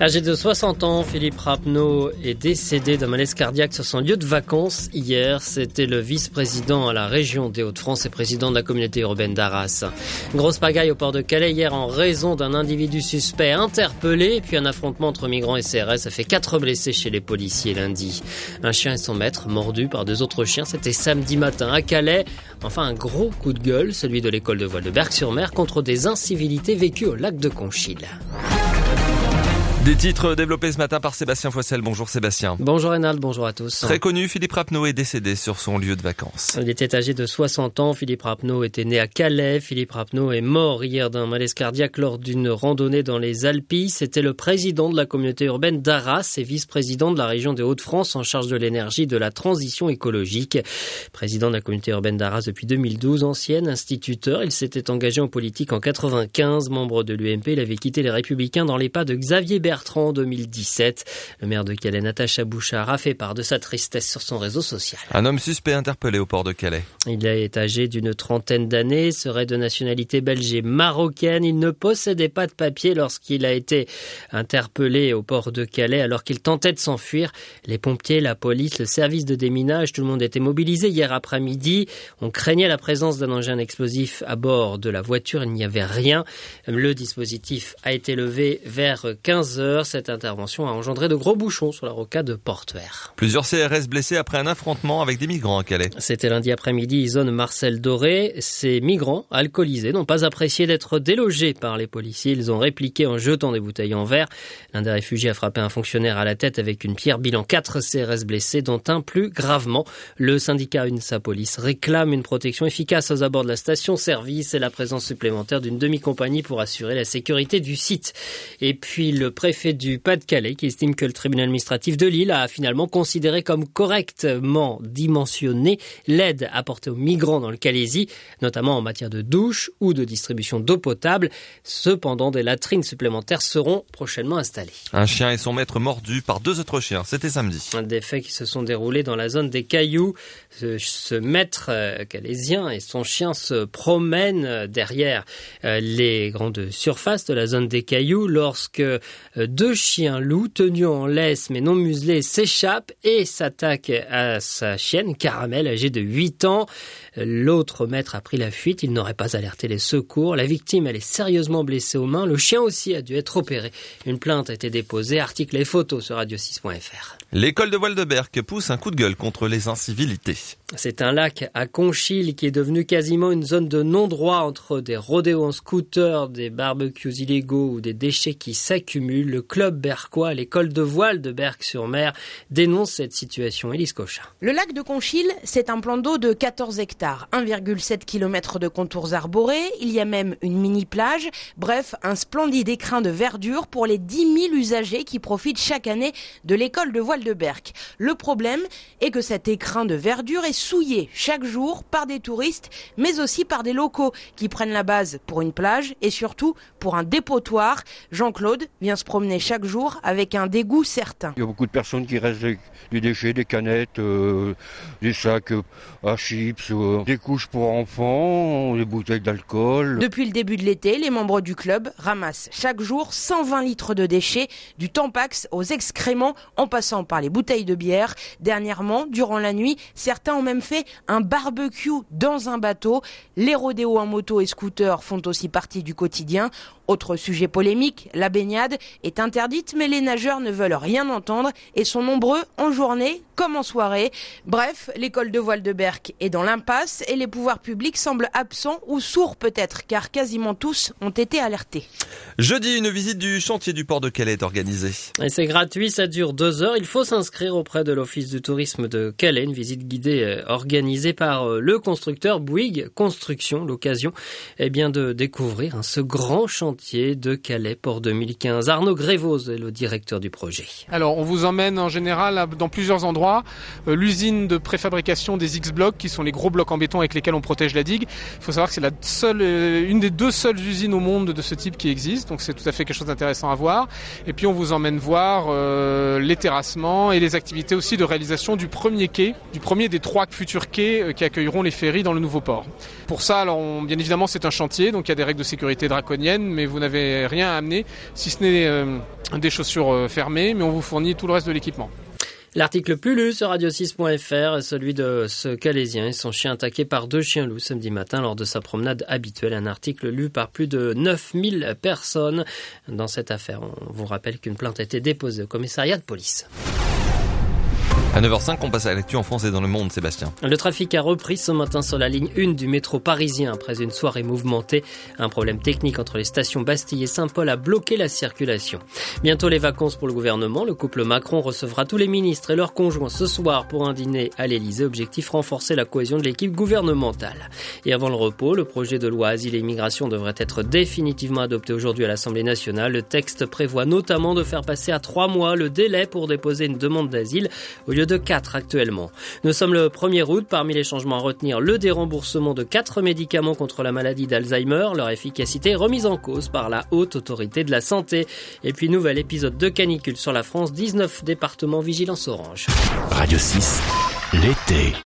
Âgé de 60 ans, Philippe Rappeneau est décédé d'un malaise cardiaque sur son lieu de vacances hier. C'était le vice-président à la région des Hauts-de-France et président de la communauté urbaine d'Arras. Grosse pagaille au port de Calais hier en raison d'un individu suspect interpellé. Puis un affrontement entre migrants et CRS a fait 4 blessés chez les policiers lundi. Un chien et son maître mordus par 2 autres chiens. C'était samedi matin à Calais. Enfin, un gros coup de gueule, celui de l'école de voile de Berck-sur-Mer contre des incivilités vécues au lac de Conchil. Des titres développés ce matin par Sébastien Foissel. Bonjour Sébastien. Bonjour Rénal, bonjour à tous. Très connu, Philippe Rappeneau est décédé sur son lieu de vacances. Il était âgé de 60 ans. Philippe Rappeneau était né à Calais. Philippe Rappeneau est mort hier d'un malaise cardiaque lors d'une randonnée dans les Alpilles. C'était le président de la communauté urbaine d'Arras et vice-président de la région des Hauts-de-France en charge de l'énergie et de la transition écologique. Président de la communauté urbaine d'Arras depuis 2012, ancien instituteur. Il s'était engagé en politique en 95. Membre de l'UMP, il avait quitté les Républicains dans les pas de Xavier Bertrand en 2017. Le maire de Calais, Natacha Bouchard, a fait part de sa tristesse sur son réseau social. Un homme suspect interpellé au port de Calais. Il est âgé d'une trentaine d'années, serait de nationalité belge et marocaine. Il ne possédait pas de papier lorsqu'il a été interpellé au port de Calais alors qu'il tentait de s'enfuir. Les pompiers, la police, le service de déminage, tout le monde était mobilisé hier après-midi. On craignait la présence d'un engin explosif à bord de la voiture. Il n'y avait rien. Le dispositif a été levé vers 15h. Cette intervention a engendré de gros bouchons sur la rocade de Portuaire. Plusieurs CRS blessés après un affrontement avec des migrants à Calais. C'était lundi après-midi, zone Marcel Doré. Ces migrants alcoolisés n'ont pas apprécié d'être délogés par les policiers. Ils ont répliqué en jetant des bouteilles en verre. L'un des réfugiés a frappé un fonctionnaire à la tête avec une pierre. Bilan 4 CRS blessés, dont un plus gravement. Le syndicat UNSA Police réclame une protection efficace aux abords de la station-service et la présence supplémentaire d'une demi-compagnie pour assurer la sécurité du site. Et puis le préfet du Pas-de-Calais qui estime que le tribunal administratif de Lille a finalement considéré comme correctement dimensionné l'aide apportée aux migrants dans le Calaisis, notamment en matière de douche ou de distribution d'eau potable. Cependant, des latrines supplémentaires seront prochainement installées. Un chien et son maître mordus par 2 autres chiens. C'était samedi. Des faits qui se sont déroulés dans la zone des Cailloux. Ce maître calaisien et son chien se promènent derrière les grandes surfaces de la zone des Cailloux lorsque 2 chiens loups tenus en laisse mais non muselés s'échappent et s'attaquent à sa chienne Caramel âgée de 8 ans. L'autre maître a pris la fuite. Il n'aurait pas alerté les secours. La victime, elle est sérieusement blessée aux mains. Le chien aussi a dû être opéré. Une plainte a été déposée. Articles et photos sur radio6.fr. L'école de voile de Berck pousse un coup de gueule contre les incivilités. C'est un lac à Conchil qui est devenu quasiment une zone de non-droit entre des rodéos en scooter, des barbecues illégaux ou des déchets qui s'accumulent. Le club berquois, l'école de voile de Berck-sur-Mer, dénonce cette situation. Élise Cochin. Le lac de Conchil, c'est un plan d'eau de 14 hectares, 1,7 km de contours arborés. Il y a même une mini-plage. Bref, un splendide écrin de verdure pour les 10 000 usagers qui profitent chaque année de l'école de voile de Berck. Le problème est que cet écrin de verdure est souillé chaque jour par des touristes, mais aussi par des locaux qui prennent la base pour une plage et surtout pour un dépotoir. Jean-Claude vient se promener chaque jour avec un dégoût certain. Il y a beaucoup de personnes qui restent des déchets, des canettes, des sacs à chips, des couches pour enfants, des bouteilles d'alcool. Depuis le début de l'été, les membres du club ramassent chaque jour 120 litres de déchets, du Tampax aux excréments en passant par les bouteilles de bière. Dernièrement, durant la nuit, certains ont même fait un barbecue dans un bateau. Les rodéos en moto et scooter font aussi partie du quotidien. Autre sujet polémique, la baignade est interdite, mais les nageurs ne veulent rien entendre et sont nombreux en journée comme en soirée. Bref, l'école de voile de Berck est dans l'impasse et les pouvoirs publics semblent absents ou sourds peut-être, car quasiment tous ont été alertés. Jeudi, une visite du chantier du port de Calais est organisée. Et c'est gratuit, ça dure 2 heures. Il faut s'inscrire auprès de l'Office du tourisme de Calais. Une visite guidée organisée par le constructeur Bouygues Construction. L'occasion de découvrir ce grand chantier de Calais, port 2015. Arnaud Grévoz est le directeur du projet. Alors, on vous emmène en général dans plusieurs endroits. 3, l'usine de préfabrication des X-Blocs, qui sont les gros blocs en béton avec lesquels on protège la digue. Il faut savoir que c'est une des 2 seules usines au monde de ce type qui existe, donc c'est tout à fait quelque chose d'intéressant à voir. Et puis on vous emmène voir les terrassements et les activités aussi de réalisation du premier quai, du premier des 3 futurs quais qui accueilleront les ferries dans le nouveau port. Pour ça, alors bien évidemment c'est un chantier, donc il y a des règles de sécurité draconiennes, mais vous n'avez rien à amener, si ce n'est des chaussures fermées, mais on vous fournit tout le reste de l'équipement. L'article plus lu sur radio6.fr est celui de ce Calaisien et son chien attaqué par 2 chiens loups samedi matin lors de sa promenade habituelle. Un article lu par plus de 9000 personnes. Dans cette affaire, on vous rappelle qu'une plainte a été déposée au commissariat de police. À 9h05, on passe à l'actu en France et dans le monde, Sébastien. Le trafic a repris ce matin sur la ligne 1 du métro parisien après une soirée mouvementée. Un problème technique entre les stations Bastille et Saint-Paul a bloqué la circulation. Bientôt les vacances pour le gouvernement. Le couple Macron recevra tous les ministres et leurs conjoints ce soir pour un dîner à l'Elysée. Objectif, renforcer la cohésion de l'équipe gouvernementale. Et avant le repos, le projet de loi Asile et Immigration devrait être définitivement adopté aujourd'hui à l'Assemblée nationale. Le texte prévoit notamment de faire passer à 3 mois le délai pour déposer une demande d'asile au lieu de 4 actuellement. Nous sommes le 1er août. Parmi les changements à retenir, le déremboursement de 4 médicaments contre la maladie d'Alzheimer. Leur efficacité remise en cause par la Haute Autorité de la Santé. Et puis, nouvel épisode de canicule sur la France. 19 départements vigilance orange. Radio 6, l'été.